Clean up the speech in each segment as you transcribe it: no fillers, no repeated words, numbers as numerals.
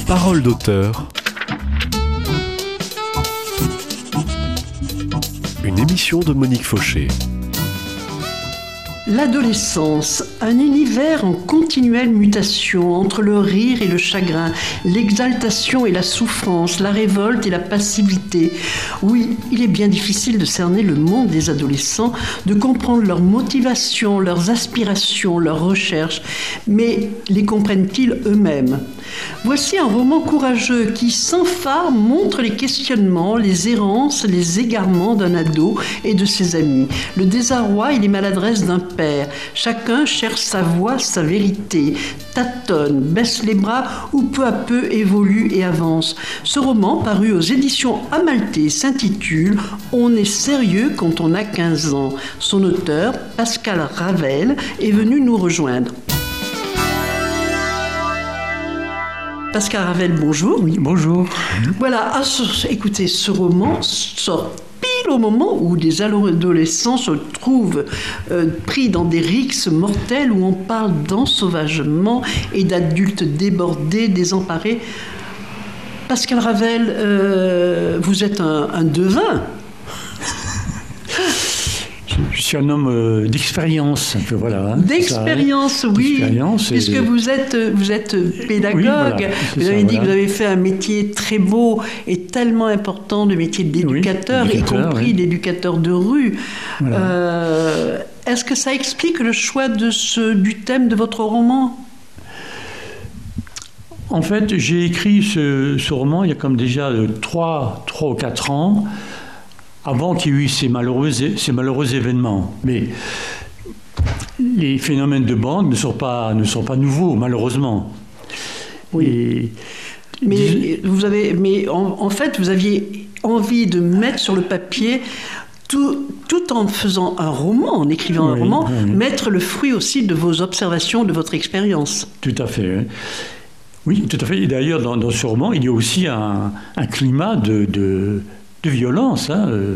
Parole d'auteur. Une émission de Monique Fauché. L'adolescence, un univers en continuelle mutation entre le rire et le chagrin, l'exaltation et la souffrance, la révolte et la passivité. Oui, il est bien difficile de cerner le monde des adolescents, de comprendre leurs motivations, leurs aspirations, leurs recherches, mais les comprennent-ils eux-mêmes ? Voici un roman courageux qui, sans phare, montre les questionnements, les errances, les égarements d'un ado et de ses amis, le désarroi et les maladresses d'un père. Chacun cherche sa voie, sa vérité, tâtonne, baisse les bras ou peu à peu évolue et avance. Ce roman, paru aux éditions Amalthée, s'intitule « On est sérieux quand on a 15 ans ». Son auteur, Pascal Ravel, est venu nous rejoindre. Pascal Ravel, bonjour. Oui, bonjour. Voilà, écoutez, ce roman sort pile au moment où des adolescents se trouvent pris dans des rixes mortelles où on parle d'ensauvagement et d'adultes débordés, désemparés. Pascal Ravel, vous êtes un devin. Je suis un homme d'expérience, un peu, voilà. D'expérience, oui. D'expérience puisque vous êtes pédagogue. Oui, voilà, vous avez dit que vous avez fait un métier très beau et tellement important, le métier d'éducateur, y compris d'éducateur de rue. Voilà. Est-ce que ça explique le choix du thème de votre roman ? En fait, j'ai écrit ce roman il y a comme déjà 3 ou 4 ans, avant qu'il y ait eu ces malheureux événements. Mais les phénomènes de bande ne sont pas nouveaux, malheureusement. Oui. En fait, vous aviez envie de mettre sur le papier, tout en faisant un roman, en écrivant un roman, mettre le fruit aussi de vos observations, de votre expérience. Tout à fait. Oui, tout à fait. Et d'ailleurs, dans ce roman, il y a aussi un climat de violence.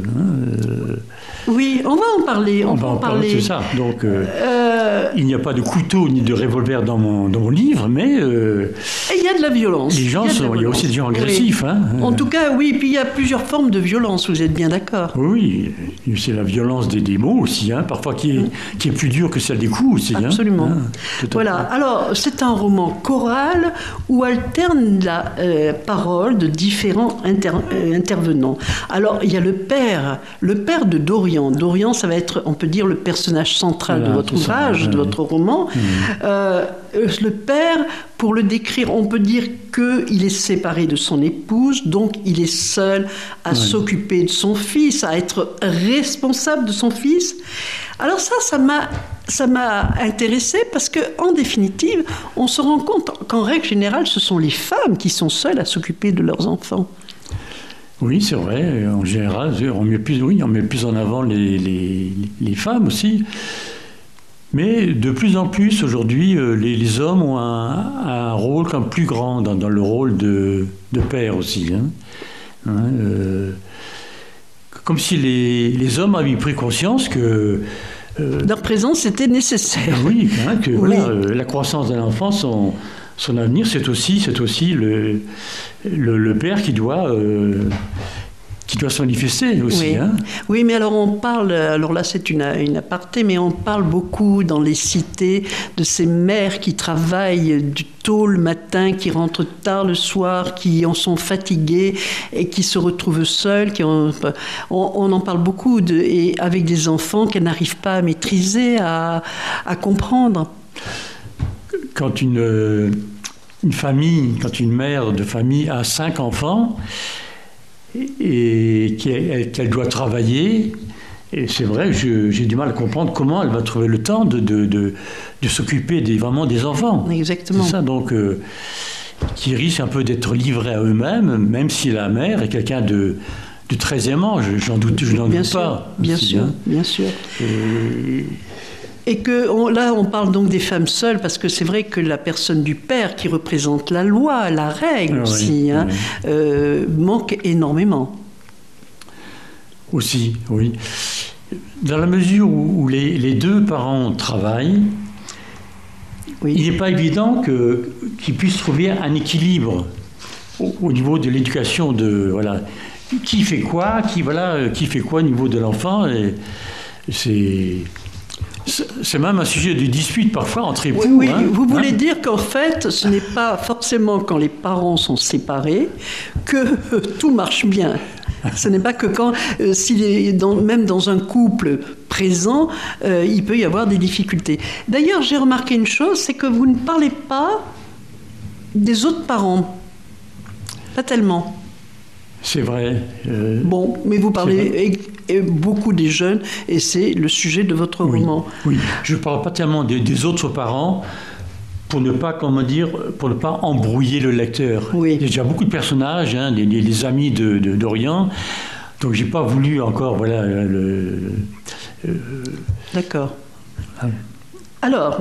Oui, on va en parler. On va en parler. C'est ça. Donc, il n'y a pas de couteau ni de revolver dans mon livre, mais... Et il y a de la violence. Il y a aussi des gens agressifs. Oui. En tout cas, oui. Puis il y a plusieurs formes de violence, vous êtes bien d'accord ? Oui, c'est la violence des mots aussi, parfois qui est plus dure que celle des coups aussi. Absolument. Voilà. Alors, c'est un roman choral où alterne la parole de différents intervenants. Alors, il y a le père de Dorian. Dorian, ça va être, on peut dire, le personnage central de votre ouvrage, de votre roman. Le père, pour le décrire, on peut dire qu'il est séparé de son épouse, donc il est seul à s'occuper de son fils, à être responsable de son fils. Alors ça m'a intéressée parce qu'en définitive, on se rend compte qu'en règle générale, ce sont les femmes qui sont seules à s'occuper de leurs enfants. Oui, c'est vrai. En général, on met plus en avant les femmes aussi. Mais de plus en plus, aujourd'hui, les hommes ont un rôle comme plus grand dans le rôle de père aussi. Comme si les hommes avaient pris conscience que... leur présence était nécessaire. Oui, la croissance d'un enfant, son avenir, c'est aussi le père qui doit se manifester aussi. Oui, mais alors on parle, alors là c'est une aparté, mais on parle beaucoup dans les cités de ces mères qui travaillent du tôt le matin, qui rentrent tard le soir, qui en sont fatiguées et qui se retrouvent seules. On en parle beaucoup et avec des enfants qu'elles n'arrivent pas à maîtriser, à comprendre. Quand une mère de famille a 5 enfants et qu'elle doit travailler, et c'est vrai, j'ai du mal à comprendre comment elle va trouver le temps de s'occuper vraiment des enfants. Exactement. C'est ça, donc, qui risque un peu d'être livrés à eux-mêmes, même si la mère est quelqu'un de très aimant, je n'en doute pas. Bien sûr. Et là, on parle donc des femmes seules, parce que c'est vrai que la personne du père, qui représente la loi, la règle aussi, manque énormément. Aussi, oui. Dans la mesure où les deux parents travaillent, il n'est pas évident qu'ils puissent trouver un équilibre. au niveau de l'éducation de voilà qui fait quoi, qui fait quoi au niveau de l'enfant. Et c'est même un sujet de dispute parfois entre époux. Oui, vous voulez dire qu'en fait, ce n'est pas forcément quand les parents sont séparés que tout marche bien. Ce n'est pas que quand, même dans un couple présent, il peut y avoir des difficultés. D'ailleurs, j'ai remarqué une chose, c'est que vous ne parlez pas des autres parents. Pas tellement. C'est vrai. Bon, mais vous parlez beaucoup des jeunes, et c'est le sujet de votre roman. Oui, je ne parle pas tellement des autres parents pour ne pas embrouiller le lecteur. Oui. Il y a déjà beaucoup de personnages, hein, les amis de Dorian, donc j'ai pas voulu encore, D'accord. Alors,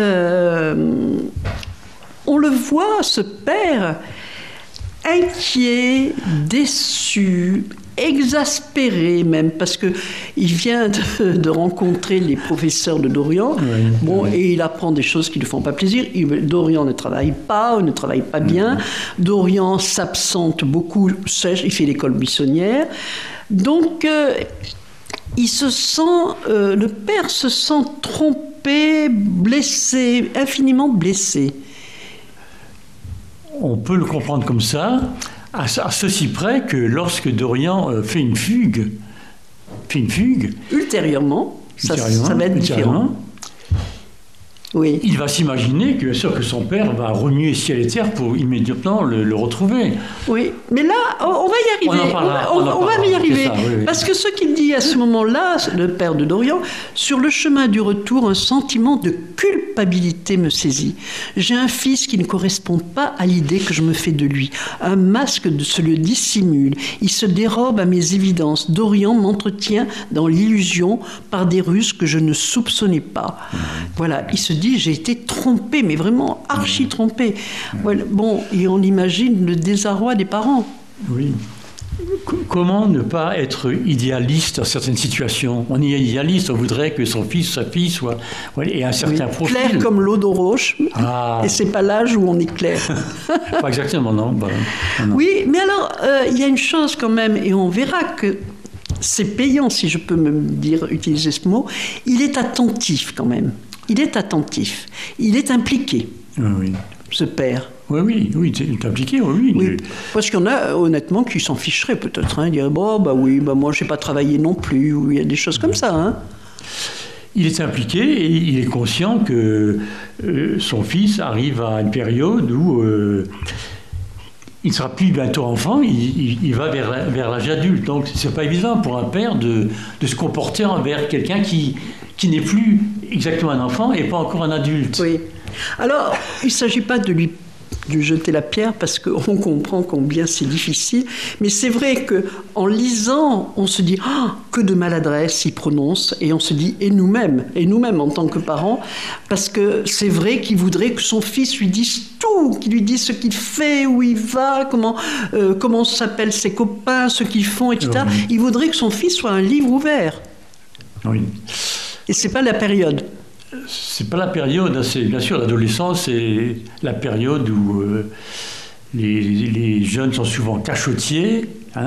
on le voit, ce père inquiet, déçu, exaspéré même, parce qu'il vient de rencontrer les professeurs de Dorian, et il apprend des choses qui ne font pas plaisir. Dorian ne travaille pas bien. Dorian s'absente beaucoup, il fait l'école buissonnière. Donc, le père se sent trompé, blessé, infiniment blessé. On peut le comprendre comme ça, à ceci près que lorsque Dorian fait une fugue, ultérieurement, ça va être différent. Oui. Il va s'imaginer que, bien sûr, que son père va remuer ciel et terre pour immédiatement le retrouver. Oui, mais là, on va y arriver. On va y arriver. Ça, oui. Parce que ce qu'il dit à ce moment-là, le père de Dorian, sur le chemin du retour, un sentiment de culpabilité me saisit. J'ai un fils qui ne correspond pas à l'idée que je me fais de lui. Un masque se le dissimule. Il se dérobe à mes évidences. Dorian m'entretient dans l'illusion par des ruses que je ne soupçonnais pas. Voilà, il se dit, j'ai été trompé, mais vraiment archi trompé. Voilà. Bon, et on imagine le désarroi des parents. Oui. Comment ne pas être idéaliste dans certaines situations? On est idéaliste, on voudrait que son fils, sa fille soit ait un certain profil. Clair comme l'eau d'eau roche, et c'est pas l'âge où on est clair. Pas exactement, non. Non. Oui, mais alors, il y a une chose quand même, et on verra que c'est payant, si je peux utiliser ce mot, il est attentif quand même. Il est attentif. Il est impliqué, ce père. Oui, il est impliqué, oui. Parce qu'il y en a, honnêtement, qui s'en ficheraient peut-être. Hein. Ils diraient, moi, je n'ai pas travaillé non plus. Ou il y a des choses comme ça. Hein. Il est impliqué et il est conscient que son fils arrive à une période où il ne sera plus bientôt enfant, il va vers l'âge adulte. Donc, ce n'est pas évident pour un père de se comporter envers quelqu'un qui n'est plus exactement un enfant et pas encore un adulte. Oui. Alors, il ne s'agit pas de lui jeter la pierre parce qu'on comprend combien c'est difficile, mais c'est vrai qu'en lisant, on se dit que de maladresse il prononce, et on se dit et nous-mêmes en tant que parents, parce que c'est vrai qu'il voudrait que son fils lui dise tout, qu'il lui dise ce qu'il fait, où il va, comment s'appellent ses copains, ce qu'ils font, etc. Oui. Il voudrait que son fils soit un livre ouvert. Oui. Et c'est pas la période. C'est pas la période, c'est bien sûr l'adolescence, c'est la période où les jeunes sont souvent cachotiers,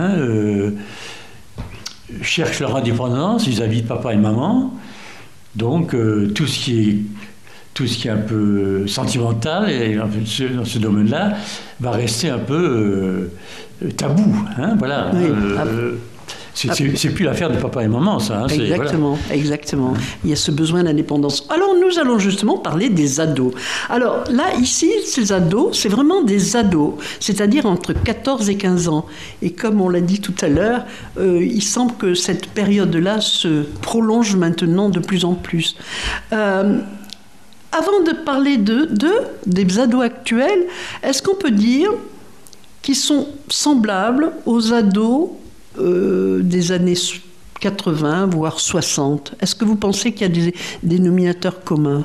cherchent leur indépendance vis-à-vis de papa et maman. Donc tout ce qui est un peu sentimental et dans ce domaine-là va rester un peu tabou. Voilà. Oui. C'est plus l'affaire de papa et maman, ça. Exactement. Il y a ce besoin d'indépendance. Alors, nous allons justement parler des ados. Alors, là, ici, ces ados, c'est vraiment des ados, c'est-à-dire entre 14 et 15 ans. Et comme on l'a dit tout à l'heure, il semble que cette période-là se prolonge maintenant de plus en plus. Avant de parler des ados actuels, est-ce qu'on peut dire qu'ils sont semblables aux ados des années 80, voire 60. Est-ce que vous pensez qu'il y a des dénominateurs communs?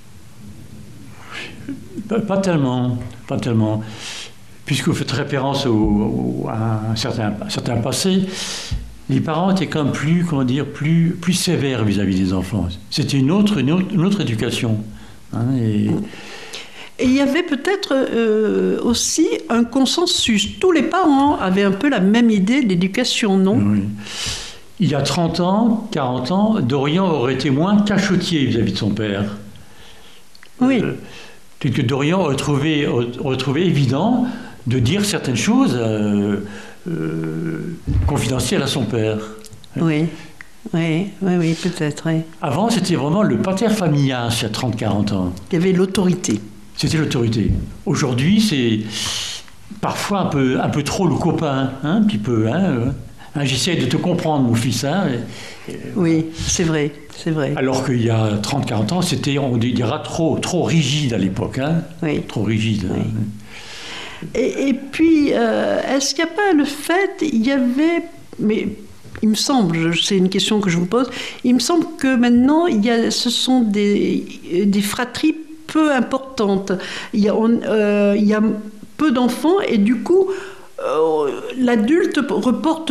Pas tellement. Puisque vous faites référence à un certain passé, les parents étaient quand même plus sévères vis-à-vis des enfants. C'était une autre éducation. Et il y avait peut-être aussi un consensus. Tous les parents avaient un peu la même idée d'éducation, non? Oui. Il y a 30 ans, 40 ans, Dorian aurait été moins cachotier vis-à-vis de son père. Oui. Que Dorian aurait trouvé évident de dire certaines choses confidentielles à son père. Oui, peut-être. Oui. Avant, c'était vraiment le pater familias, il y a 30-40 ans. Il y avait l'autorité. C'était l'autorité. Aujourd'hui, c'est parfois un peu trop le copain, un petit peu. J'essaie de te comprendre, mon fils. Oui, c'est vrai. Alors qu'il y a 30-40 ans, c'était, on dira, trop rigide à l'époque. Oui. Trop rigide. Oui. Et puis, est-ce qu'il n'y a pas le fait, il y avait... Mais il me semble, c'est une question que je vous pose, il me semble que maintenant, ce sont des fratries peu importantes. Il y a peu d'enfants et du coup, l'adulte reporte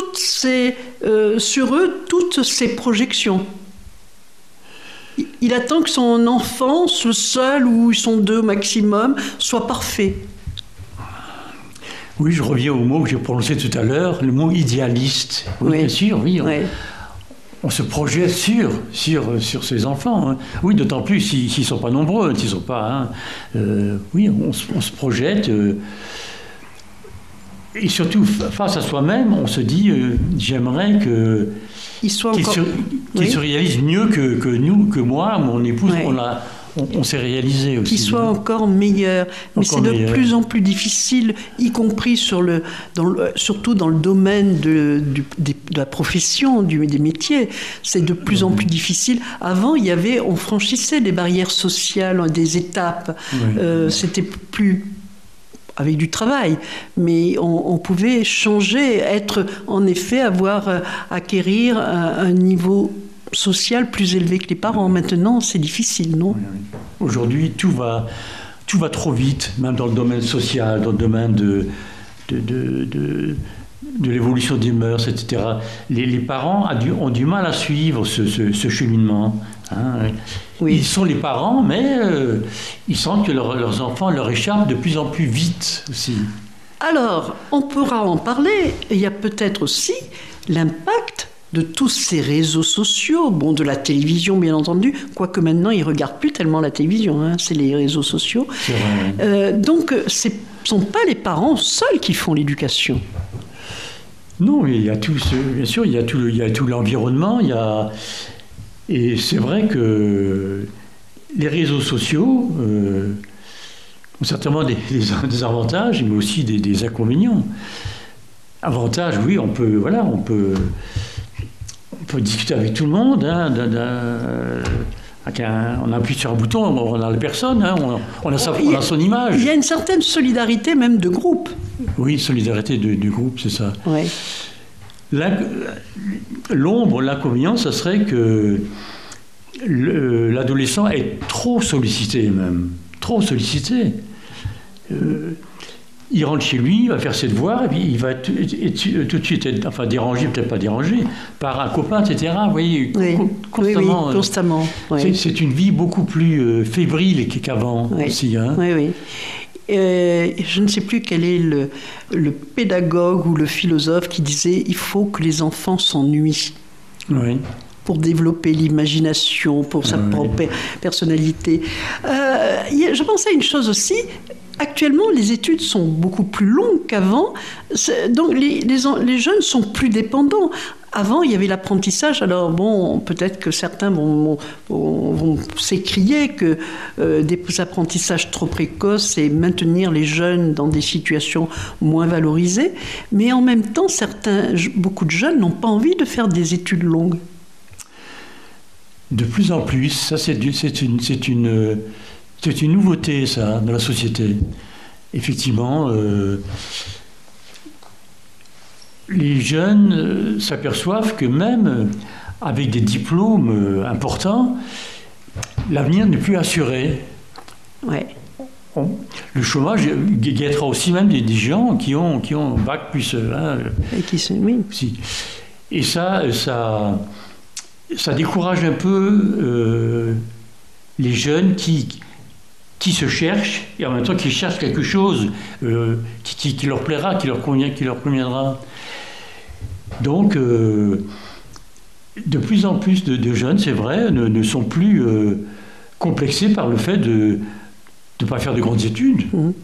sur eux toutes ses projections. Il attend que son enfant, ce seul ou ils sont deux au maximum, soit parfait. Oui, je reviens au mot que j'ai prononcé tout à l'heure, le mot idéaliste. Oui, bien sûr, oui. On se projette sur ses enfants. Oui, d'autant plus s'ils ne sont pas nombreux, s'ils sont pas... oui, on se projette... et surtout, face à soi-même, on se dit, j'aimerais qu'il se réalise mieux que nous, que moi, mon épouse, on s'est réalisé aussi. Qu'il soit encore meilleur. Mais c'est de plus en plus difficile, y compris surtout dans le domaine de la profession, des métiers. C'est de plus en plus difficile. Avant, on franchissait des barrières sociales, des étapes. C'était plus... avec du travail, mais on pouvait changer, acquérir un niveau social plus élevé que les parents. Maintenant, c'est difficile, non? Aujourd'hui, tout va trop vite, même dans le domaine social, dans le domaine de l'évolution des mœurs, etc. Les parents ont du mal à suivre ce cheminement. Oui. Ils sont les parents, mais ils sentent que leurs enfants leur échappent de plus en plus vite aussi. Alors, on pourra en parler. Il y a peut-être aussi l'impact de tous ces réseaux sociaux, de la télévision bien entendu, quoique maintenant ils ne regardent plus tellement la télévision, c'est les réseaux sociaux. C'est vrai. Donc, ce ne sont pas les parents seuls qui font l'éducation. Non, il y a tout, bien sûr, il y a tout l'environnement, et c'est vrai que les réseaux sociaux ont certainement des avantages, mais aussi des inconvénients. Avantages, oui, on peut discuter avec tout le monde. On appuie sur un bouton, on a la personne, on a son image. Il y a une certaine solidarité même de groupe. Oui, solidarité du groupe, c'est ça. Oui. L'inconvénient, ça serait que l'adolescent est trop sollicité même. Trop sollicité. Il rentre chez lui, il va faire ses devoirs, et puis il va tout de suite être dérangé, peut-être pas dérangé, par un copain, etc. Vous voyez, constamment. Oui, constamment. Oui. C'est une vie beaucoup plus fébrile qu'avant aussi. Oui. Je ne sais plus quel est le pédagogue ou le philosophe qui disait « il faut que les enfants s'ennuient ». Oui. Pour développer l'imagination, pour sa propre personnalité. Je pensais à une chose aussi. Actuellement, les études sont beaucoup plus longues qu'avant, donc les jeunes sont plus dépendants. Avant, il y avait l'apprentissage. Alors peut-être que certains vont s'écrier que des apprentissages trop précoces et maintenir les jeunes dans des situations moins valorisées. Mais en même temps, beaucoup de jeunes n'ont pas envie de faire des études longues. De plus en plus, ça c'est une nouveauté, ça, dans la société. Effectivement, les jeunes s'aperçoivent que même avec des diplômes importants, l'avenir n'est plus assuré. Ouais. Le chômage guettera aussi même des gens qui ont bac plus... et qui sont, oui. Et ça décourage un peu les jeunes qui qui se cherchent et en même temps qui cherchent quelque chose qui leur plaira, qui leur conviendra. Donc, de plus en plus de jeunes, c'est vrai, ne sont plus complexés par le fait de ne pas faire de grandes études.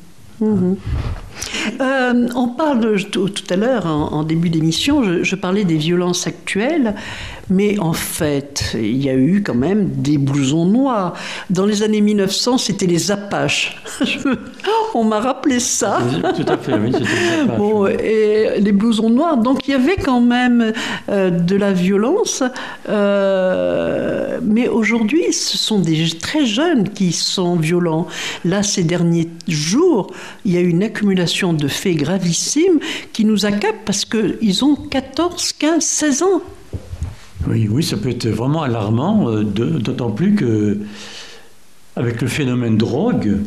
On parle tout à l'heure, en début d'émission, je parlais des violences actuelles, mais en fait, il y a eu quand même des blousons noirs. Dans les années 1900, c'était les Apaches. On m'a rappelé ça. Tout à fait, oui, c'était les Apaches. Bon, et les blousons noirs, donc il y avait quand même de la violence, mais aujourd'hui, ce sont des très jeunes qui sont violents. Là, ces derniers jours, il y a une accumulation de faits gravissimes qui nous accablent parce qu'ils ont 14, 15, 16 ans. Oui, ça peut être vraiment alarmant, d'autant plus que, avec le phénomène drogue,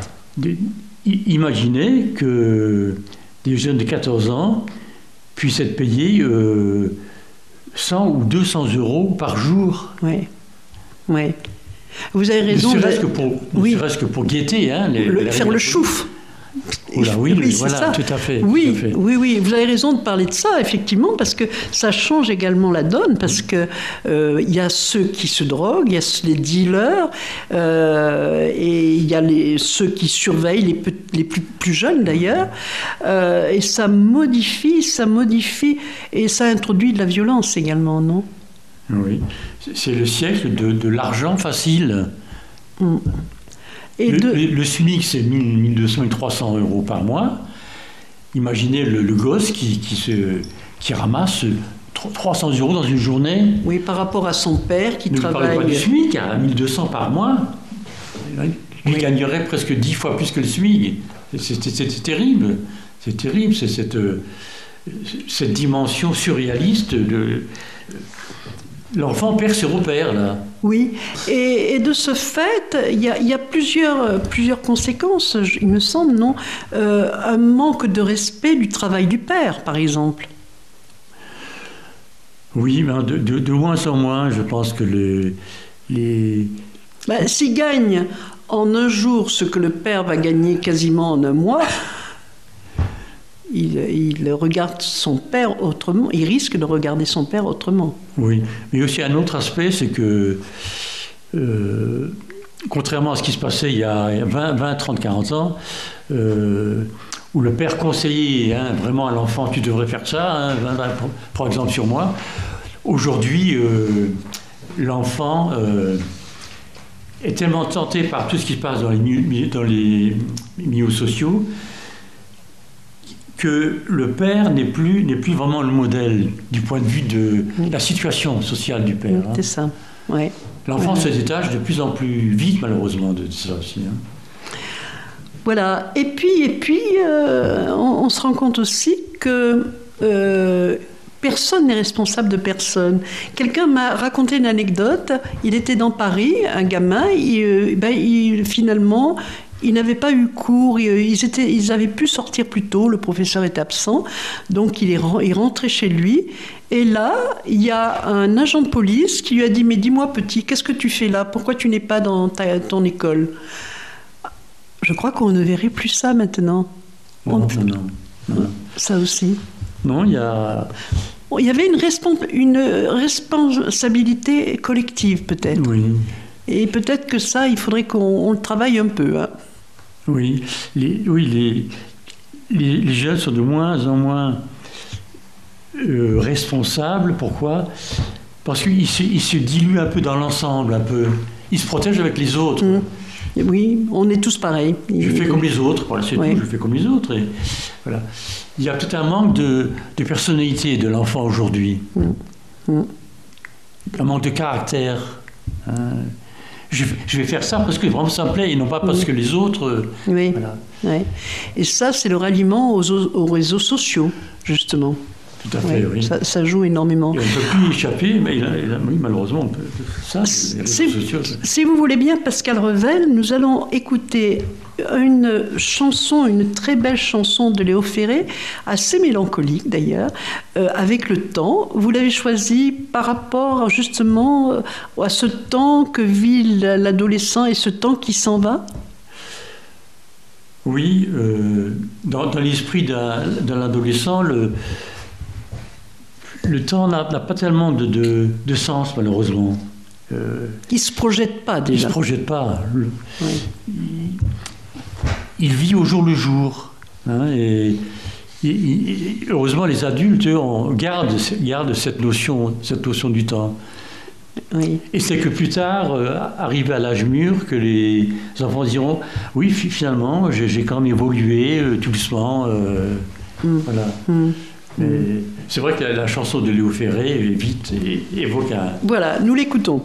imaginez que des jeunes de 14 ans puissent être payés 100 ou 200 euros par jour. Oui. Vous avez raison. Ne serait-ce que pour guetter. Hein, faire le chouf. Oui, voilà, ça. Tout à fait. Oui, vous avez raison de parler de ça, effectivement, parce que ça change également la donne, parce que y a ceux qui se droguent, il y a les dealers, et il y a ceux qui surveillent, les plus jeunes d'ailleurs, et ça modifie, et ça introduit de la violence également, non ? Oui, c'est le siècle de l'argent facile. Le SMIC, c'est 1200 et 300 euros par mois. Imaginez le gosse qui ramasse 300 euros dans une journée. Oui, par rapport à son père qui travaille... Ne parlez pas du SMIC, à 1200 par mois. Il gagnerait presque 10 fois plus que le SMIC. C'est terrible. C'est terrible, c'est cette dimension surréaliste de... L'enfant perd ses repères, là. Oui, et de ce fait, il y a plusieurs conséquences, il me semble, non ? Un manque de respect du travail du père, par exemple. Oui, ben de moins en moins, je pense que s'il gagne en un jour ce que le père va gagner quasiment en un mois... Il regarde son père autrement, il risque de regarder son père autrement. Oui, mais aussi un autre aspect, c'est que, contrairement à ce qui se passait il y a 20 30, 40 ans, où le père conseillait vraiment à l'enfant, tu devrais faire ça, par exemple sur moi, aujourd'hui, l'enfant est tellement tenté par tout ce qui se passe dans les milieux sociaux, que le père n'est plus vraiment le modèle du point de vue de la situation sociale du père. C'est ça, oui. L'enfant se détache de plus en plus vite, malheureusement, de ça aussi. Voilà. Et puis on se rend compte aussi que personne n'est responsable de personne. Avaient m'a raconté une anecdote. Il était dans Paris, un gamin, finalement... Ils n'avaient pas eu cours, ils avaient pu sortir plus tôt, le professeur était absent, donc il rentrait chez lui. Et là, il y a un agent de police qui lui a dit « Mais dis-moi petit, qu'est-ce que tu fais là ? Pourquoi tu n'es pas dans ton école ?» Je crois qu'on ne verrait plus ça maintenant. Non. Ça aussi. Non, il y a... Il y avait une responsabilité collective peut-être. Oui. Et peut-être que ça, il faudrait qu'on le travaille un peu. Oui, les jeunes sont de moins en moins responsables. Pourquoi ? Parce qu'ils se diluent un peu dans l'ensemble, un peu. Ils se protègent avec les autres. Oui, on est tous pareils. Je fais comme les autres, voilà, c'est tout, je fais comme les autres. Et voilà. Il y a peut-être un manque de personnalité de l'enfant aujourd'hui. Un manque de caractère. Je vais faire ça parce que vraiment ça me plaît et non pas parce que les autres... Oui. Et ça, c'est le ralliement aux réseaux sociaux, justement. Tout à fait, oui. Ça joue énormément. Et on ne peut plus y échapper, mais malheureusement, si vous voulez bien, Pascal Revel, nous allons écouter une chanson, une très belle chanson de Léo Ferré, assez mélancolique d'ailleurs, Avec le temps. Vous l'avez choisie par rapport justement à ce temps que vit l'adolescent et ce temps qui s'en va ? Oui, dans l'esprit d'un adolescent, le temps n'a pas tellement de sens, malheureusement. Il ne se projette pas déjà. Il ne se projette pas. Oui. Il vit au jour le jour. Hein, et heureusement, les adultes gardent cette notion du temps. Oui. Et c'est que plus tard, arrivé à l'âge mûr, que les enfants diront « Oui, finalement, j'ai quand même évolué tout doucement. Voilà. C'est vrai que la chanson de Léo Ferré est vite et évoque un... Voilà, nous l'écoutons.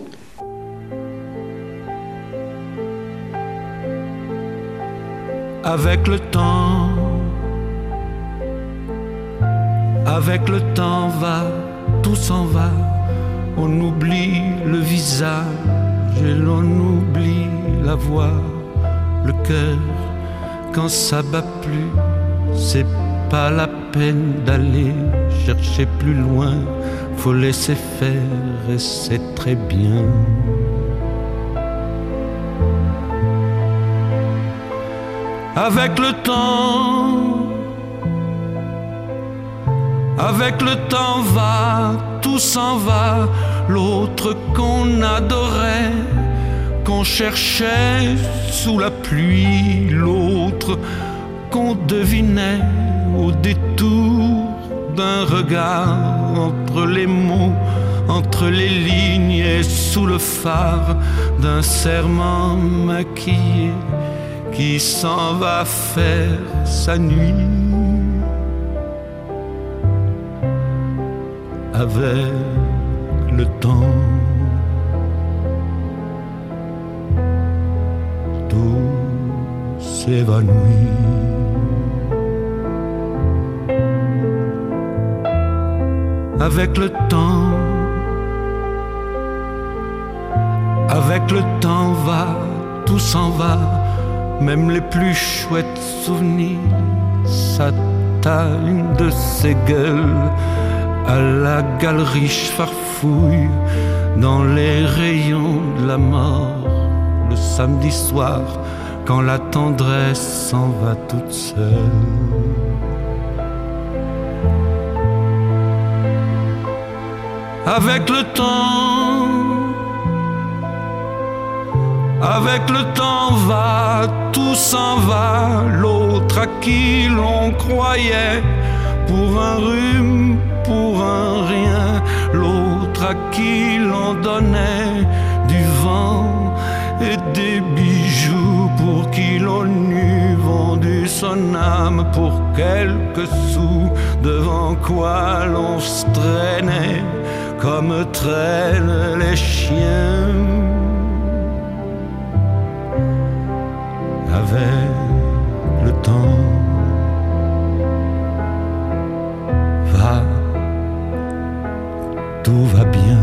Avec le temps va, tout s'en va. On oublie le visage et l'on oublie la voix, le cœur. Quand ça bat plus, c'est pas la peine d'aller chercher plus loin. Faut laisser faire et c'est très bien. Avec le temps va, tout s'en va. L'autre qu'on adorait, qu'on cherchait sous la pluie, l'autre qu'on devinait au détour d'un regard, entre les mots, entre les lignes et sous le phare d'un serment maquillé qui s'en va faire sa nuit. Avec le temps, tout s'évanouit. Avec le temps va, tout s'en va. Même les plus chouettes souvenirs s'atteignent de ces gueules. À la galerie farfouille dans les rayons de la mort. Le samedi soir, quand la tendresse s'en va toute seule. Avec le temps va, tout s'en va. L'autre à qui l'on croyait pour un rhume, pour un rien, l'autre à qui l'on donnait du vent et des bijoux, pour qui l'on eût vendu son âme pour quelques sous, devant quoi l'on se traînait comme traînent les chiens. Avec le temps va, tout va bien.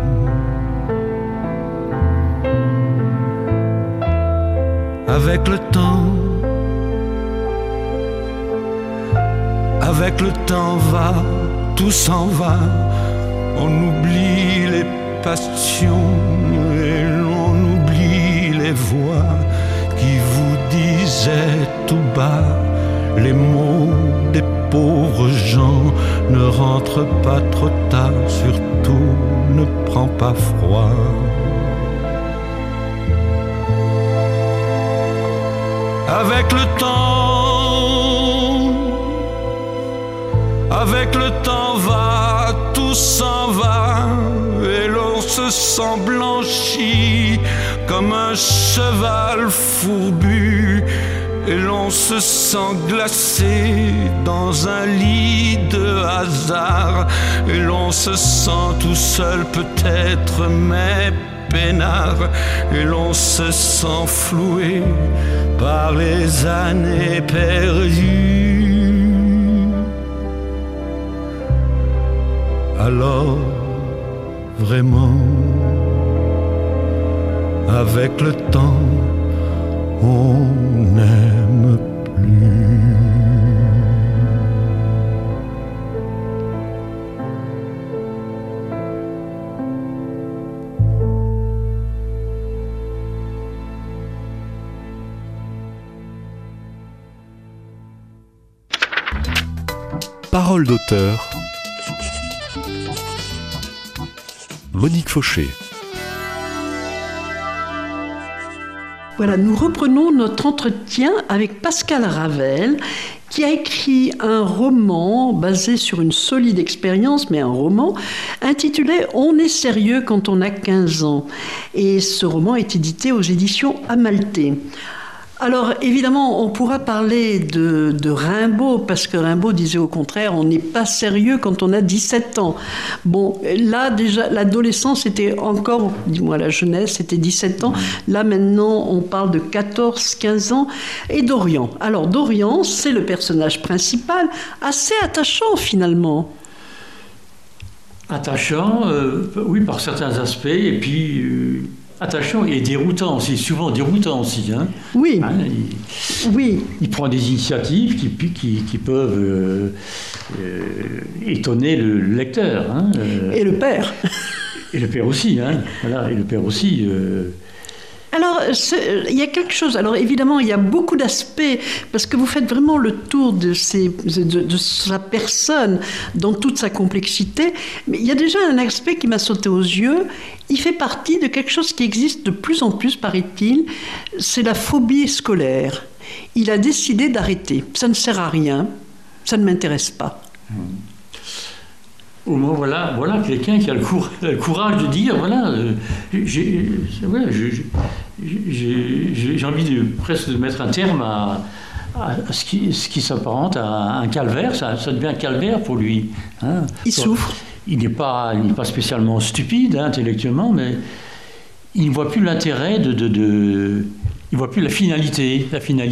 Avec le temps va, tout s'en va. On oublie les passions et l'on oublie les voix qui vous disaient tout bas les mots des pauvres gens. Ne rentre pas trop tard, surtout ne prends pas froid. Avec le temps va, tout s'en va, et l'on se sent blanchi comme un cheval fourbu, et l'on se sent glacé dans un lit de hasard, et l'on se sent tout seul peut-être, mais peinard, et l'on se sent floué par les années perdues. Alors vraiment, avec le temps, on n'aime plus. Parole d'auteur. Monique Fauché. Voilà, nous reprenons notre entretien avec Pascal Ravel, qui a écrit un roman basé sur une solide expérience, mais un roman intitulé « On est sérieux quand on a 15 ans ». Et ce roman est édité aux éditions Amalthée. Alors évidemment, on pourra parler de Rimbaud, parce que Rimbaud disait au contraire, on n'est pas sérieux quand on a 17 ans. Bon, là déjà, l'adolescence était encore, dis-moi la jeunesse, c'était 17 ans. Là maintenant, on parle de 14, 15 ans. Et Dorian. Alors Dorian, c'est le personnage principal, assez attachant finalement. Attachant, oui, par certains aspects, et puis... attachant et déroutant aussi, souvent déroutant aussi. Hein. Oui. Hein, oui. Il prend des initiatives qui peuvent étonner le lecteur. Hein, et le père. Et le père aussi. Hein, voilà, et le père aussi. Alors, il y a quelque chose. Alors, évidemment, il y a beaucoup d'aspects, parce que vous faites vraiment le tour de sa personne dans toute sa complexité. Mais il y a déjà un aspect qui m'a sauté aux yeux. Il fait partie de quelque chose qui existe de plus en plus, paraît-il. C'est la phobie scolaire. Il a décidé d'arrêter. Ça ne sert à rien. Ça ne m'intéresse pas. Au moins, voilà quelqu'un qui a le courage de dire, voilà, j'ai envie presque de mettre un terme à ce qui s'apparente à un calvaire. Ça devient un calvaire pour lui. Hein. Il souffre. Il n'est pas spécialement stupide, hein, intellectuellement, mais il ne voit plus l'intérêt il voit plus la finalité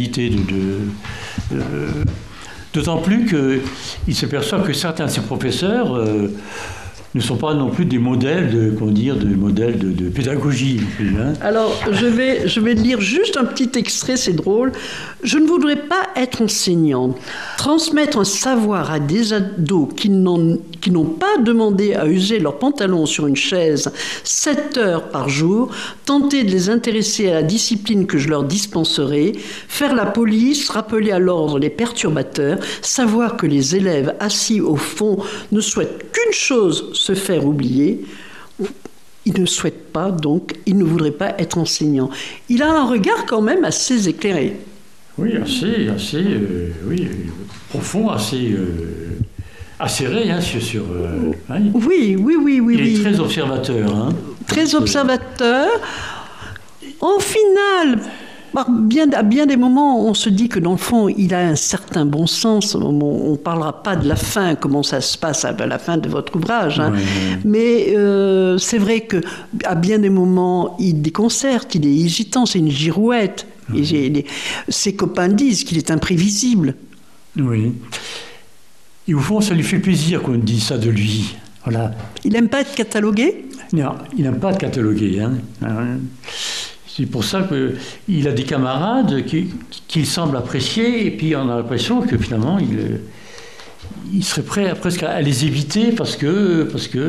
d'autant plus qu'il s'aperçoit que certains de ses professeurs ne sont pas non plus des modèles de pédagogie. Hein. Alors, je vais lire juste un petit extrait, c'est drôle. Je ne voudrais pas être enseignante. Transmettre un savoir à des ados qui n'ont pas demandé à user leurs pantalons sur une chaise 7 heures par jour, tenter de les intéresser à la discipline que je leur dispenserai, faire la police, rappeler à l'ordre les perturbateurs, savoir que les élèves assis au fond ne souhaitent qu'une chose, se faire oublier. Il ne souhaite pas, donc, il ne voudrait pas être enseignant. Il a un regard quand même assez éclairé. Oui, assez profond, assez acéré, hein, sur. Hein. Oui. Il est très observateur. Hein. Très observateur. En final, à bien des moments, on se dit que dans le fond, il a un certain bon sens. On ne parlera pas de la fin, comment ça se passe à la fin de votre ouvrage. Hein. Oui. Mais c'est vrai qu'à bien des moments, il déconcerte, il est hésitant, c'est une girouette. Oui. Ses copains disent qu'il est imprévisible. Oui. Et au fond, ça lui fait plaisir qu'on dise ça de lui. Voilà. Il n'aime pas être catalogué ? Non, il n'aime pas être catalogué. Hein. C'est pour ça qu'il a des camarades qu'il semble apprécier, et puis on a l'impression que finalement il serait prêt presque à les éviter parce que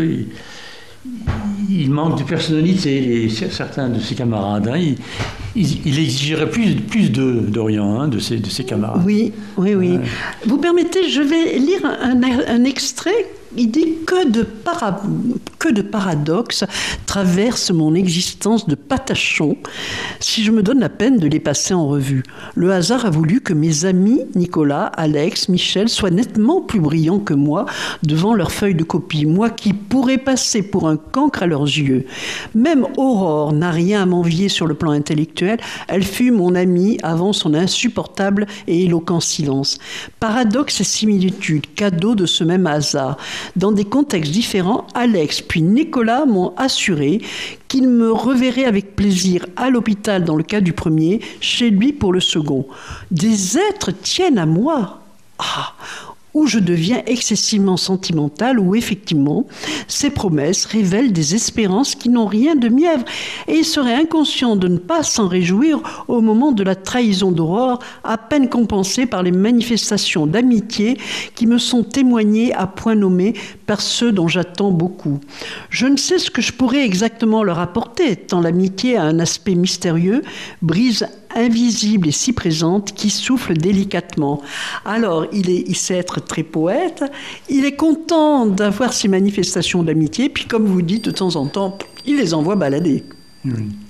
il manque de personnalité, certains de ses camarades. Hein. Il exigerait plus d'Orient, hein, de ses camarades. Oui. Vous permettez, je vais lire un extrait. Il dit que de paradoxes traversent mon existence de patachon si je me donne la peine de les passer en revue. Le hasard a voulu que mes amis Nicolas, Alex, Michel soient nettement plus brillants que moi devant leurs feuilles de copie, moi qui pourrais passer pour un cancre à leurs yeux. Même Aurore n'a rien à m'envier sur le plan intellectuel, elle fut mon amie avant son insupportable et éloquent silence. Paradoxe et similitude, cadeau de ce même hasard. Dans des contextes différents, Alex puis Nicolas m'ont assuré qu'ils me reverraient avec plaisir à l'hôpital dans le cas du premier, chez lui pour le second. Des êtres tiennent à moi. Où je deviens excessivement sentimentale, où effectivement, ces promesses révèlent des espérances qui n'ont rien de mièvre, et il serait inconscient de ne pas s'en réjouir au moment de la trahison d'Aurore, à peine compensée par les manifestations d'amitié qui me sont témoignées à point nommé par ceux dont j'attends beaucoup. Je ne sais ce que je pourrais exactement leur apporter, tant l'amitié a un aspect mystérieux, brise invisible et si présente, qui souffle délicatement. Alors, il sait être très poète, il est content d'avoir ces manifestations d'amitié, puis comme vous dites, de temps en temps, il les envoie balader. Oui.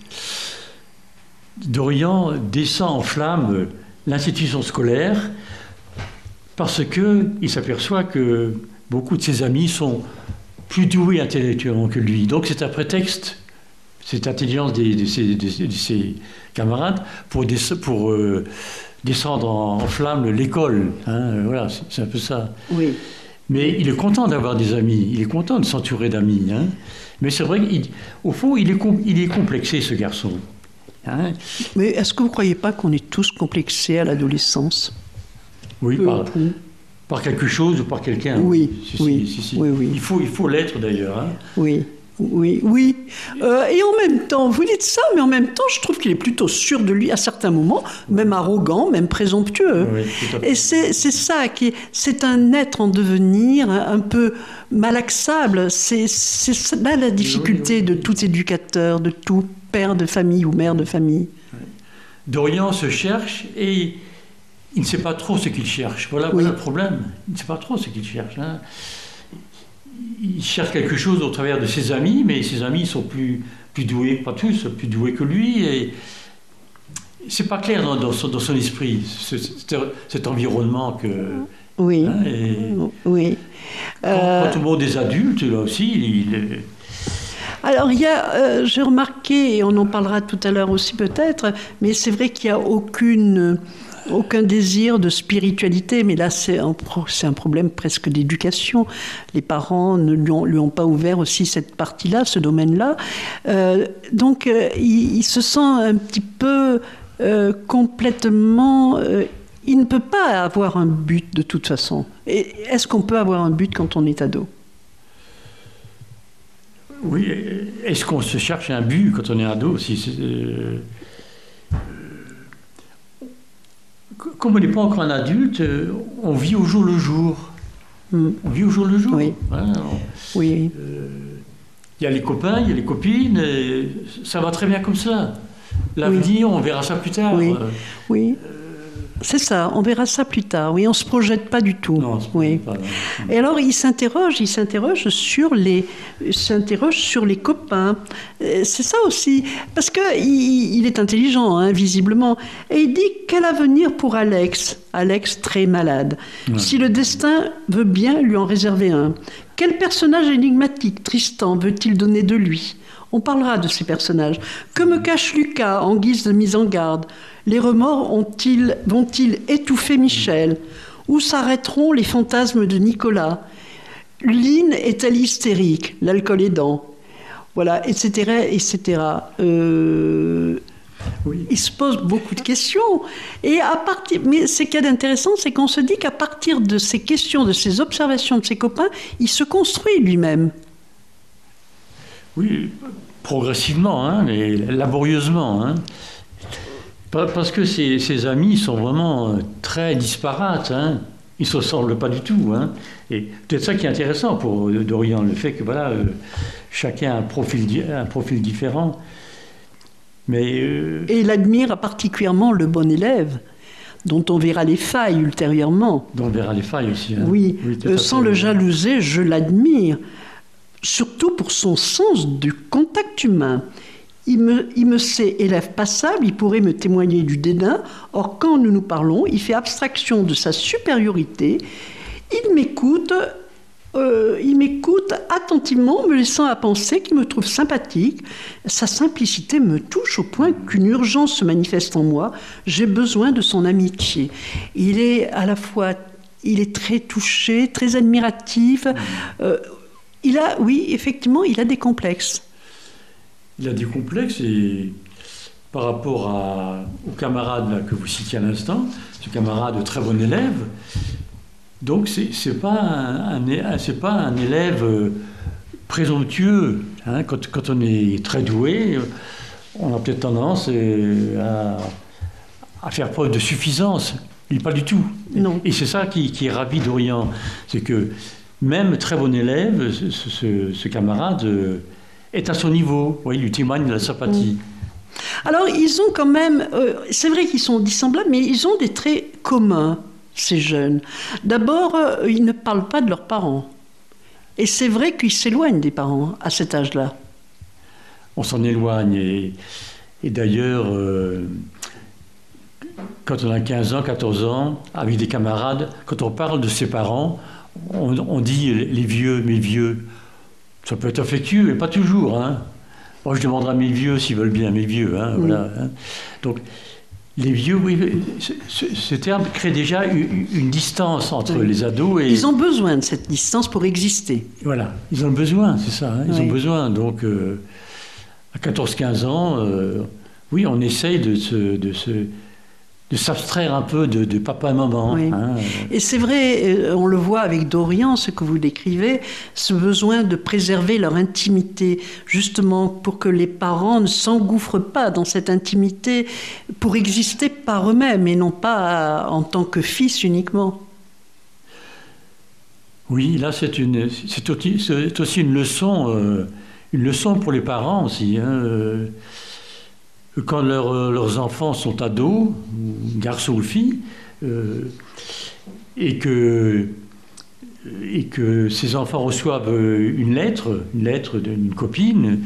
Dorian descend en flammes l'institution scolaire parce qu'il s'aperçoit que beaucoup de ses amis sont plus doués intellectuellement que lui. Donc c'est un prétexte, cette intelligence de ses camarades, pour descendre en flammes l'école. Hein, voilà, c'est un peu ça. Oui. Mais il est content d'avoir des amis, il est content de s'entourer d'amis. Hein. Mais c'est vrai qu'au fond, il est complexé, ce garçon. Hein. Mais est-ce que vous ne croyez pas qu'on est tous complexés à l'adolescence? Oui, par quelque chose ou par quelqu'un. Oui, oui. Il faut l'être d'ailleurs. Hein. Oui. Et en même temps, vous dites ça, mais en même temps, je trouve qu'il est plutôt sûr de lui à certains moments, même arrogant, même présomptueux. Oui, tout à fait. Et c'est ça c'est un être en devenir, un peu malaxable. C'est là la difficulté de tout éducateur, de tout père de famille ou mère de famille. Dorian se cherche et il ne sait pas trop ce qu'il cherche. Voilà le problème. Il ne sait pas trop ce qu'il cherche. Hein. Il cherche quelque chose au travers de ses amis, mais ses amis sont plus doués, pas tous, plus doués que lui. Et c'est pas clair dans son esprit, cet environnement que. Oui. Hein, oui. Quand au monde des adultes, là aussi, Alors, j'ai remarqué, et on en parlera tout à l'heure aussi peut-être, mais c'est vrai qu'il n'y a aucun désir de spiritualité, mais là c'est un problème presque d'éducation. Les parents ne lui ont pas ouvert aussi cette partie-là, ce domaine-là. Donc il se sent un petit peu complètement... il ne peut pas avoir un but de toute façon. Et est-ce qu'on peut avoir un but quand on est ado ? Oui, est-ce qu'on se cherche un but quand on est ado ? Comme on n'est pas encore un adulte, on vit au jour le jour. On vit au jour le jour. Oui. Hein, oui. Il y a les copains, il y a les copines, et ça va très bien comme ça. L'avenir, on verra ça plus tard. Oui. C'est ça, on verra ça plus tard. Oui, on ne se projette pas du tout. Non, on se projette pas. Et alors, il s'interroge sur les copains. C'est ça aussi, parce qu'il est intelligent, hein, visiblement. Et il dit, quel avenir pour Alex ? Alex très malade. Ouais. Si le destin veut bien lui en réserver un. Quel personnage énigmatique Tristan veut-il donner de lui ? On parlera de ces personnages. Que me cache Lucas en guise de mise en garde ? Les remords vont-ils étouffer Michel ? Où s'arrêteront les fantasmes de Nicolas ? Lynn est-elle hystérique, l'alcool aidant ? Voilà, etc., etc. Il se pose beaucoup de questions. Mais ce qu'il y a d'intéressant, c'est qu'on se dit qu'à partir de ces questions, de ces observations de ses copains, il se construit lui-même. Oui, progressivement, hein, mais laborieusement. Hein. Parce que ses amis sont vraiment très disparates. Hein. Ils ne se ressemblent pas du tout. Hein. Et peut-être ça qui est intéressant pour Dorian, le fait que chacun a un profil différent. Et il admire particulièrement le bon élève, dont on verra les failles ultérieurement. Dont on verra les failles aussi. Hein. Oui, sans le jalouser, je l'admire. Surtout pour son sens du contact humain. Il me sait élève passable, il pourrait me témoigner du dédain. Or, quand nous nous parlons, il fait abstraction de sa supériorité. Il m'écoute attentivement, me laissant à penser qu'il me trouve sympathique. Sa simplicité me touche au point qu'une urgence se manifeste en moi. J'ai besoin de son amitié. Il est à la fois, il est très touché, très admiratif. Effectivement, il a des complexes. Il a des complexes et par rapport au camarade là, que vous citiez à l'instant, ce camarade très bon élève, donc c'est pas un élève présomptueux. Hein. Quand on est très doué, on a peut-être tendance à faire preuve de suffisance. Il pas du tout. Non. Et c'est ça qui ravit Dorian, c'est que même très bon élève, ce camarade est à son niveau. Oui, il lui témoigne de la sympathie. Alors, ils ont quand même, c'est vrai qu'ils sont dissemblables, mais ils ont des traits communs, ces jeunes. D'abord, ils ne parlent pas de leurs parents. Et c'est vrai qu'ils s'éloignent des parents à cet âge-là. On s'en éloigne. Et d'ailleurs, quand on a 15 ans, 14 ans, avec des camarades, quand on parle de ses parents, on dit les vieux, mes vieux. Ça peut être affectueux, mais pas toujours. Hein. Moi, je demanderai à mes vieux s'ils veulent bien, mes vieux. Hein, voilà, hein. Donc, les vieux, oui, ce terme crée déjà une distance entre les ados et... Ils ont besoin de cette distance pour exister. Voilà, ils ont besoin, c'est ça. Hein, ils ont besoin. Donc, à 14-15 ans, oui, on essaye de s'abstraire un peu de papa et maman. Oui. Hein. Et c'est vrai, on le voit avec Dorian, ce que vous décrivez, ce besoin de préserver leur intimité, justement pour que les parents ne s'engouffrent pas dans cette intimité pour exister par eux-mêmes et non pas en tant que fils uniquement. Oui, là c'est aussi une leçon pour les parents aussi. Hein. Quand leurs enfants sont ados, garçons ou filles, et que ces enfants reçoivent une lettre d'une copine,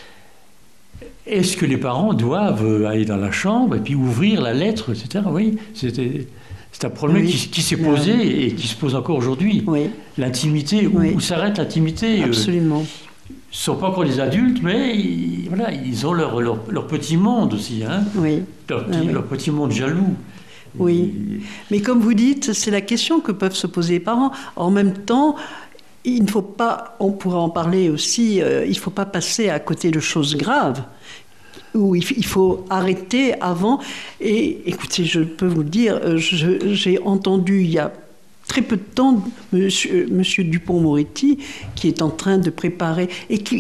est-ce que les parents doivent aller dans la chambre et puis ouvrir la lettre, etc. Oui, c'est un problème qui s'est posé et qui se pose encore aujourd'hui. Oui. L'intimité, où s'arrête l'intimité? Absolument. Ils ne sont pas encore des adultes, mais ils ont leur petit monde aussi, hein, leur petit monde jaloux. Oui, mais comme vous dites, c'est la question que peuvent se poser les parents. En même temps, il ne faut pas, on pourra en parler aussi, il ne faut pas passer à côté de choses graves, où il faut arrêter avant. Et écoutez, je peux vous le dire, j'ai entendu il y a très peu de temps, Monsieur Dupond-Moretti, qui est en train de préparer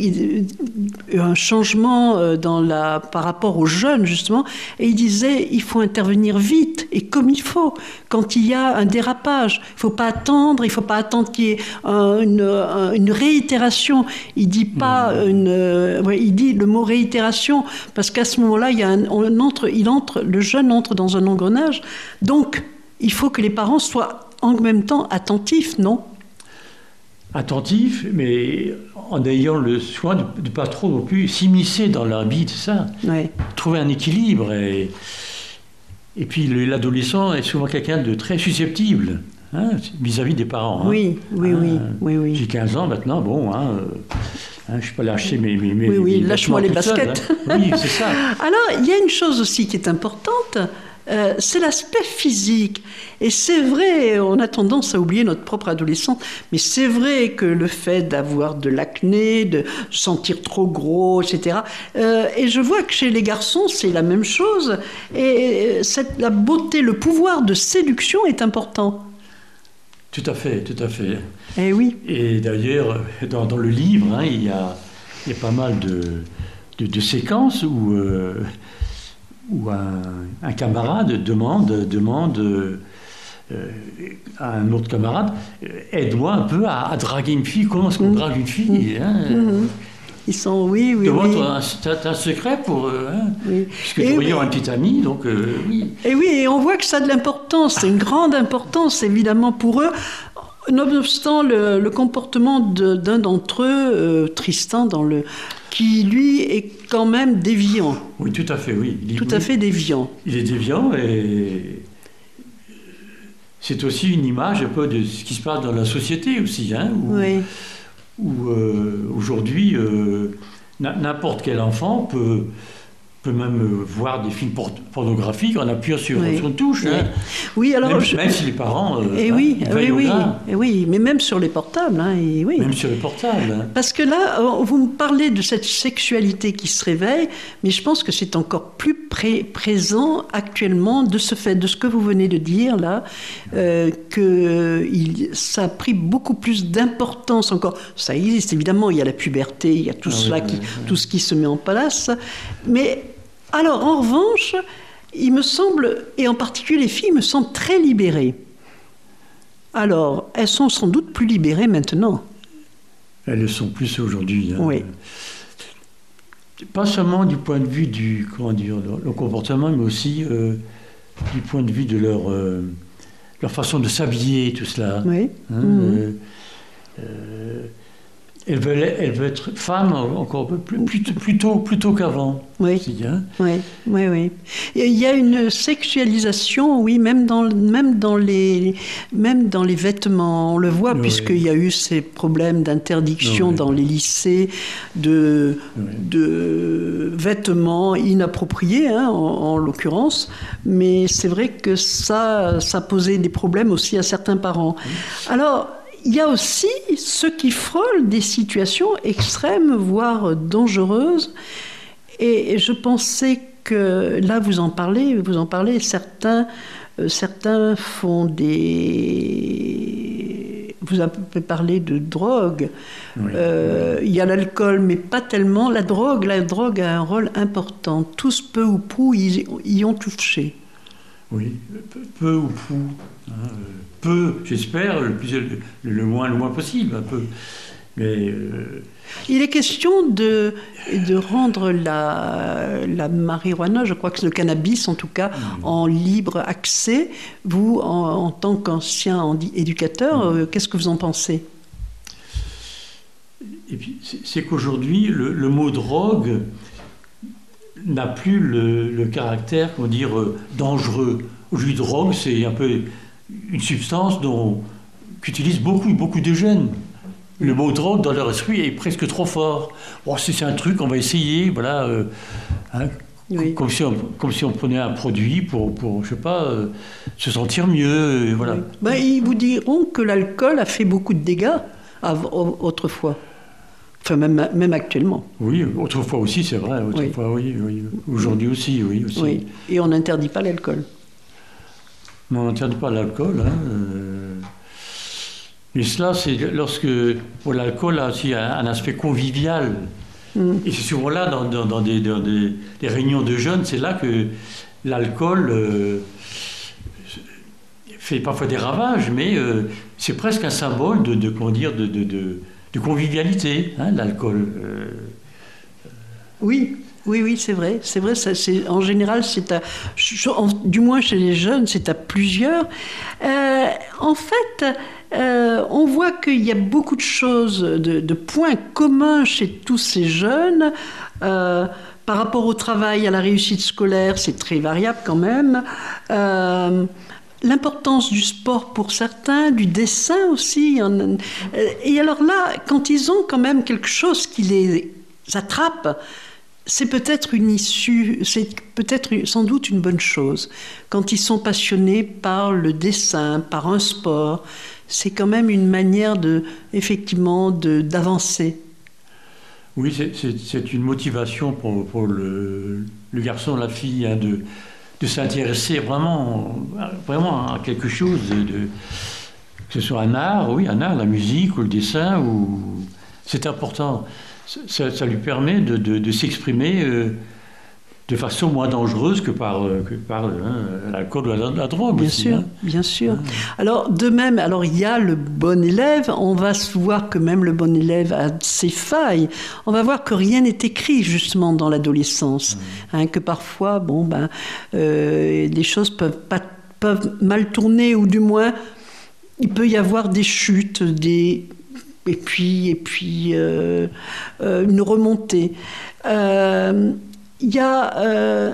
un changement par rapport aux jeunes, justement, et il disait il faut intervenir vite et comme il faut quand il y a un dérapage. Il ne faut pas attendre qu'il y ait une réitération. Il dit pas il dit le mot réitération parce qu'à ce moment-là, le jeune entre dans un engrenage. Donc, il faut que les parents soient en même temps attentif, non? Attentif, mais en ayant le soin de ne pas trop non plus s'immiscer dans leur vie, c'est ça. Ouais. Trouver un équilibre. Et puis l'adolescent est souvent quelqu'un de très susceptible, hein, vis-à-vis des parents. Hein. Oui. J'ai 15 ans maintenant, bon, je ne suis pas lâché mes lâche-moi les baskets. Seul, hein. Oui, c'est ça. Alors, il y a une chose aussi qui est importante, c'est l'aspect physique. Et c'est vrai, on a tendance à oublier notre propre adolescent, mais c'est vrai que le fait d'avoir de l'acné, de sentir trop gros, etc. Et je vois que chez les garçons, c'est la même chose. Et la beauté, le pouvoir de séduction est important. Tout à fait. Eh oui. Et d'ailleurs, dans le livre, hein, il y a pas mal de séquences où un camarade demande à un autre camarade, aide-moi un peu à draguer une fille. Comment est-ce qu'on drague une fille, hein? Ils sont, oui. T'as un secret pour... puisque nous voyons un petit ami, donc oui. Et oui, et on voit que ça a de l'importance, c'est une grande importance, évidemment, pour eux. Nonobstant le comportement d'un d'entre eux, Tristan, qui, lui, est quand même déviant. Oui, tout à fait, oui. Tout à fait déviant. Il est déviant et c'est aussi une image un peu de ce qui se passe dans la société aussi, hein, où aujourd'hui, n'importe quel enfant peut même voir des films pornographiques en appuyant sur une touche. Hein. Oui, alors même si les parents oui, mais même sur les portables. Hein, Même sur les portables. Hein. Parce que là, vous me parlez de cette sexualité qui se réveille, mais je pense que c'est encore plus présent actuellement de ce fait, de ce que vous venez de dire là, que ça a pris beaucoup plus d'importance encore. Ça existe évidemment, il y a la puberté, il y a tout tout ce qui se met en place, mais alors, en revanche, il me semble, et en particulier les filles, me semblent très libérées. Alors, elles sont sans doute plus libérées maintenant. Elles le sont plus aujourd'hui. Hein. Oui. pas seulement du point de vue du le comportement, mais aussi du point de vue de leur façon de s'habiller, tout cela. Oui. Elle veut être femme encore plus tôt qu'avant. Oui. Aussi, hein. Oui. Et il y a une sexualisation, oui, même dans les vêtements. On le voit, puisqu'il y a eu ces problèmes d'interdiction dans les lycées de vêtements inappropriés, hein, en l'occurrence. Mais c'est vrai que ça posait des problèmes aussi à certains parents. Alors, il y a aussi ceux qui frôlent des situations extrêmes, voire dangereuses. Et je pensais que, là vous en parlez, certains font des... Vous avez parlé de drogue. Oui. Il y a l'alcool, mais pas tellement. La drogue a un rôle important. Tous, peu ou prou, y ont touché. Oui, peu ou prou. Hein, peu, j'espère, le moins possible, un peu. Mais il est question de rendre la marijuana, je crois que c'est le cannabis en tout cas, en libre accès. Vous, en tant qu'ancien éducateur, qu'est-ce que vous en pensez? Et puis, c'est qu'aujourd'hui, le mot drogue n'a plus le caractère, comment dire, dangereux. Aujourd'hui, drogue, c'est un peu une substance qu'utilisent beaucoup de jeunes. Le mot drogue, dans leur esprit, est presque trop fort. Oh, c'est un truc, on va essayer, voilà. Hein, oui. Comme si on prenait un produit pour je sais pas, se sentir mieux, voilà. Oui. Ben, ils vous diront que l'alcool a fait beaucoup de dégâts autrefois. Enfin, même actuellement. Oui, autrefois aussi, c'est vrai. Autrefois, oui. Aujourd'hui aussi, oui. Oui. Et on n'interdit pas l'alcool. Non, on n'interdit pas l'alcool. Hein, Mais cela, c'est lorsque l'alcool a aussi un aspect convivial. Et c'est souvent là, dans des réunions de jeunes, c'est là que l'alcool fait parfois des ravages, mais c'est presque un symbole de convivialité, hein, l'alcool. Oui, c'est vrai. En général, du moins chez les jeunes, c'est à plusieurs. En fait, on voit qu'il y a beaucoup de choses, de points communs chez tous ces jeunes. Par rapport au travail, à la réussite scolaire, c'est très variable quand même. L'importance du sport pour certains, du dessin aussi. Et alors là, quand ils ont quand même quelque chose qui les attrape, c'est peut-être une issue, c'est peut-être sans doute une bonne chose. Quand ils sont passionnés par le dessin, par un sport, c'est quand même une manière effectivement d'avancer. Oui, c'est une motivation pour le garçon, la fille, hein, de s'intéresser vraiment à quelque chose, que ce soit un art, la musique ou le dessin, c'est important. Ça lui permet de s'exprimer de façon moins dangereuse que par l'alcool ou la drogue. Bien aussi, sûr, hein. Bien sûr. Alors, de même, il y a le bon élève. On va voir que même le bon élève a ses failles. On va voir que rien n'est écrit, justement, dans l'adolescence. Hein, que parfois, les choses peuvent mal tourner, ou du moins, il peut y avoir des chutes, et puis une remontée. Il y a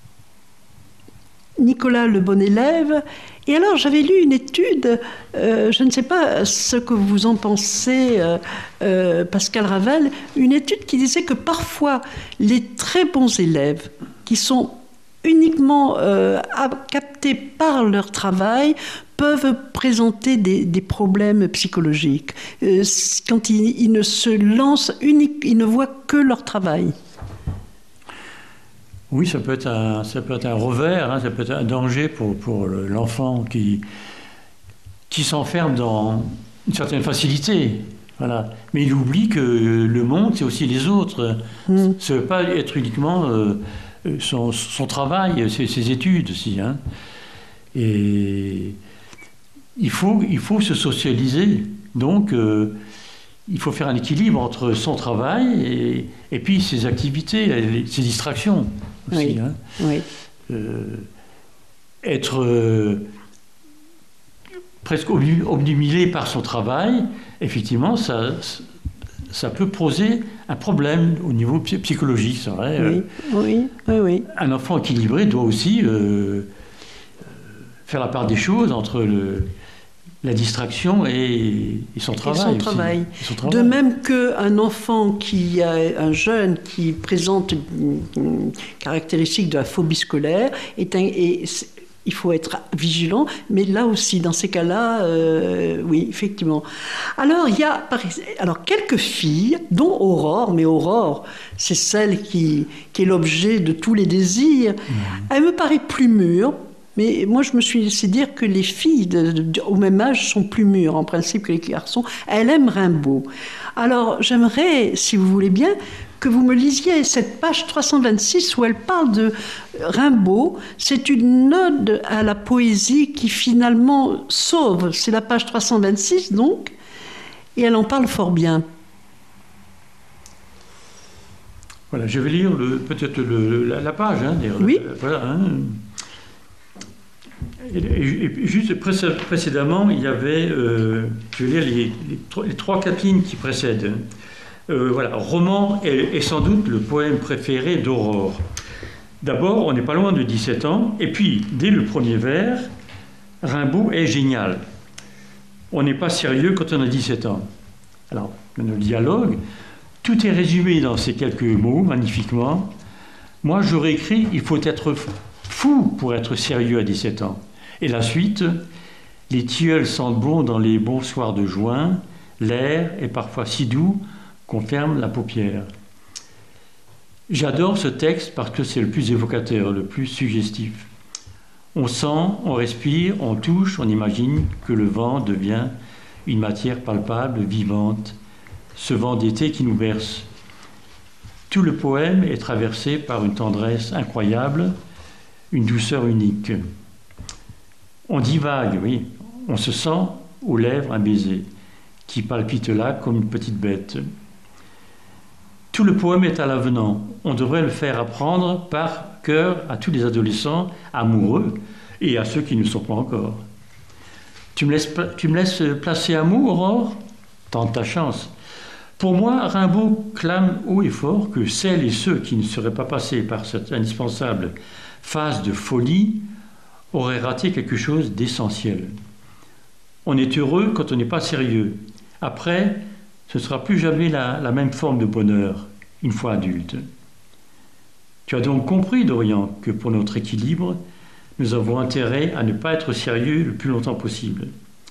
Nicolas le bon élève. Et alors, j'avais lu une étude, je ne sais pas ce que vous en pensez, Pascal Ravel, une étude qui disait que parfois, les très bons élèves, qui sont uniquement captés par leur travail, peuvent présenter des problèmes psychologiques. Quand ils ne se lancent, ils ne voient que leur travail. Oui, ça peut être un revers, hein, ça peut être un danger pour l'enfant qui s'enferme dans une certaine facilité. Voilà. Mais il oublie que le monde, c'est aussi les autres. Ça ne veut pas être uniquement son travail, ses études aussi. Hein. Et il faut se socialiser. Donc, il faut faire un équilibre entre son travail et puis ses activités, ses distractions aussi. Oui. Hein. Oui. Être presque obnubilé par son travail, effectivement, ça peut poser un problème au niveau psychologique, c'est vrai. Oui. Un enfant équilibré doit aussi faire la part des choses entre la distraction et son travail. Et son travail. De même qu'un enfant un jeune qui présente une caractéristique de la phobie scolaire, il faut être vigilant, mais là aussi, dans ces cas-là, oui, effectivement. Alors, il y a quelques filles, dont Aurore, mais Aurore, c'est celle qui est l'objet de tous les désirs. Elle me paraît plus mûre, mais moi, je me suis laissé dire que les filles au même âge sont plus mûres, en principe, que les garçons. Elle aime Rimbaud. Alors, j'aimerais, si vous voulez bien, que vous me lisiez cette page 326 où elle parle de Rimbaud. C'est une ode à la poésie qui finalement sauve. C'est la page 326 donc, et elle en parle fort bien. Voilà, je vais lire peut-être la page. Hein, oui. Voilà. Hein. Et juste précédemment, il y avait, je vais lire les 3-4 lignes qui précèdent. Voilà, roman est sans doute le poème préféré d'Aurore. D'abord, on n'est pas loin de 17 ans, et puis, dès le premier vers, Rimbaud est génial. On n'est pas sérieux quand on a 17 ans. Alors, dans le dialogue, tout est résumé dans ces quelques mots, magnifiquement. Moi, j'aurais écrit « Il faut être fou pour être sérieux à 17 ans ». Et la suite, les tilleuls sentent bon dans les bons soirs de juin, l'air est parfois si doux qu'on ferme la paupière. J'adore ce texte parce que c'est le plus évocateur, le plus suggestif. On sent, on respire, on touche, on imagine que le vent devient une matière palpable, vivante, ce vent d'été qui nous berce. Tout le poème est traversé par une tendresse incroyable, une douceur unique. On divague, oui, on se sent aux lèvres un baiser qui palpite là comme une petite bête. Tout le poème est à l'avenant. On devrait le faire apprendre par cœur à tous les adolescents amoureux et à ceux qui ne sont pas encore. Tu me laisses placer un mot, Aurore ? Tente ta chance. Pour moi, Rimbaud clame haut et fort que celles et ceux qui ne seraient pas passés par cette indispensable phase de folie auraient raté quelque chose d'essentiel. On est heureux quand on n'est pas sérieux. Après, ce ne sera plus jamais la même forme de bonheur, une fois adulte. Tu as donc compris, Dorian, que pour notre équilibre, nous avons intérêt à ne pas être sérieux le plus longtemps possible.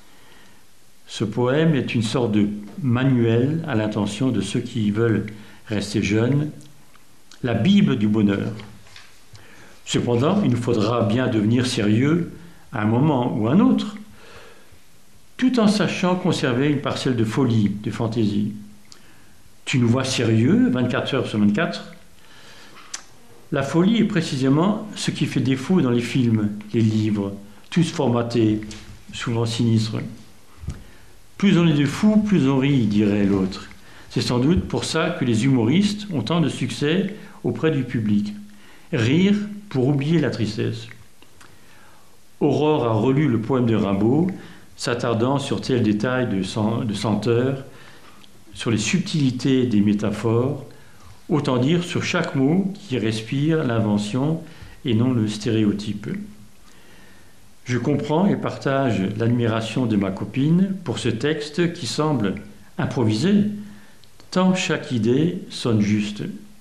Ce poème est une sorte de manuel à l'intention de ceux qui veulent rester jeunes, la Bible du bonheur. Cependant, il nous faudra bien devenir sérieux à un moment ou à un autre, tout en sachant conserver une parcelle de folie, de fantaisie. Tu nous vois sérieux, 24 heures sur 24. La folie est précisément ce qui fait défaut dans les films, les livres, tous formatés, souvent sinistres. Plus on est de fous, plus on rit, dirait l'autre. C'est sans doute pour ça que les humoristes ont tant de succès auprès du public. Rire pour oublier la tristesse. Aurore a relu le poème de Rimbaud, s'attardant sur tel détail de senteur, sur les subtilités des métaphores, autant dire sur chaque mot qui respire l'invention et non le stéréotype. Je comprends et partage l'admiration de ma copine pour ce texte qui semble improvisé, tant chaque idée sonne juste.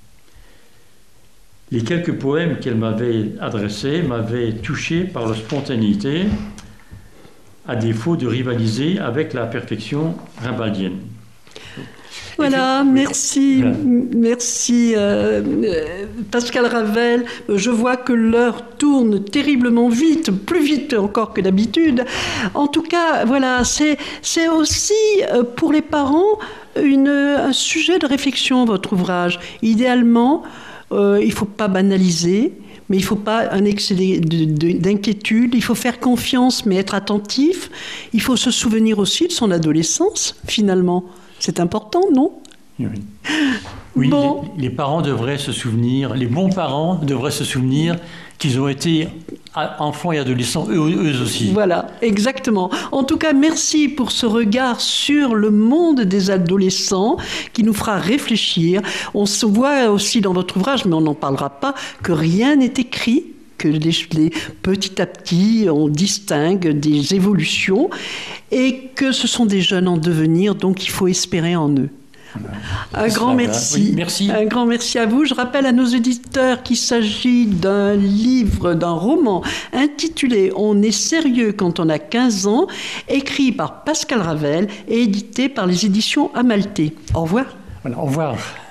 Les quelques poèmes qu'elle m'avait adressés m'avaient touché par leur spontanéité, à défaut de rivaliser avec la perfection rimbaldienne. Voilà, merci, merci Pascal Ravel. Je vois que l'heure tourne terriblement vite, plus vite encore que d'habitude. En tout cas, voilà, c'est aussi pour les parents un sujet de réflexion, votre ouvrage. Idéalement, il ne faut pas banaliser, mais il ne faut pas un excès d'inquiétude. Il faut faire confiance, mais être attentif. Il faut se souvenir aussi de son adolescence, finalement. C'est important, non ? Oui, bon. les parents devraient se souvenir, les bons parents devraient se souvenir qu'ils ont été enfants et adolescents eux aussi. Voilà, exactement. En tout cas, merci pour ce regard sur le monde des adolescents qui nous fera réfléchir. On se voit aussi dans votre ouvrage, mais on n'en parlera pas, que rien n'est écrit, que petit à petit, on distingue des évolutions et que ce sont des jeunes en devenir, donc il faut espérer en eux. Un grand merci. Oui, merci. Un grand merci à vous. Je rappelle à nos auditeurs qu'il s'agit d'un livre, d'un roman intitulé « On est sérieux quand on a 15 ans », écrit par Pascal Ravel et édité par les éditions Amalthée. Au revoir. Voilà, au revoir.